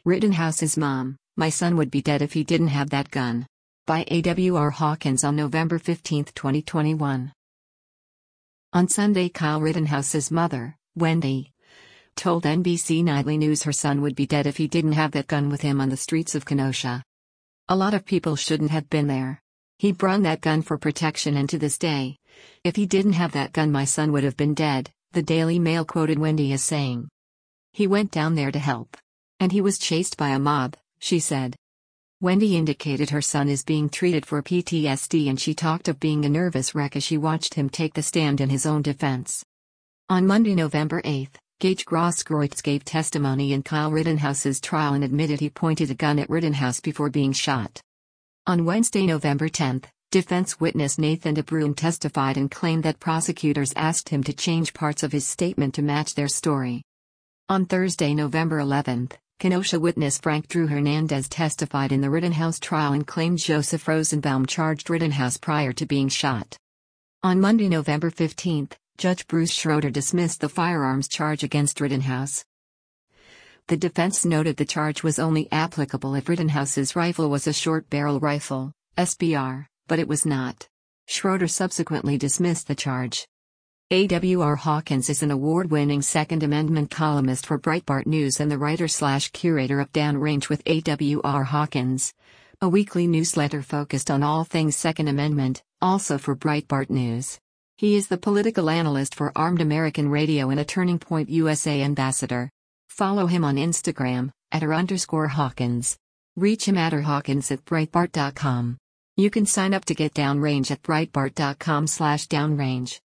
Rittenhouse's mom, "My son would be dead if he didn't have that gun." By A.W.R. Hawkins on November 15, 2021. On Sunday, Kyle Rittenhouse's mother, Wendy, told NBC Nightly News her son would be dead if he didn't have that gun with him on the streets of Kenosha. "A lot of people shouldn't have been there. He brung that gun for protection, and to this day, if he didn't have that gun, my son would have been dead," the Daily Mail quoted Wendy as saying. "He went down there to help. And he was chased by a mob," she said. Wendy indicated her son is being treated for PTSD, and she talked of being a nervous wreck as she watched him take the stand in his own defense. On Monday, November 8, Gage Grosskreutz gave testimony in Kyle Rittenhouse's trial and admitted he pointed a gun at Rittenhouse before being shot. On Wednesday, November 10, defense witness Nathan DeBruin testified and claimed that prosecutors asked him to change parts of his statement to match their story. On Thursday, November 11, Kenosha witness Frank Drew Hernandez testified in the Rittenhouse trial and claimed Joseph Rosenbaum charged Rittenhouse prior to being shot. On Monday, November 15, Judge Bruce Schroeder dismissed the firearms charge against Rittenhouse. The defense noted the charge was only applicable if Rittenhouse's rifle was a short-barrel rifle, SBR, but it was not. Schroeder subsequently dismissed the charge. A.W.R. Hawkins is an award-winning Second Amendment columnist for Breitbart News and the writer/curator of Downrange with A.W.R. Hawkins, a weekly newsletter focused on all things Second Amendment, also for Breitbart News. He is the political analyst for Armed American Radio and a Turning Point USA ambassador. Follow him on Instagram, @r_Hawkins. Reach him @rhawkins@breitbart.com. You can sign up to get Downrange at breitbart.com/downrange.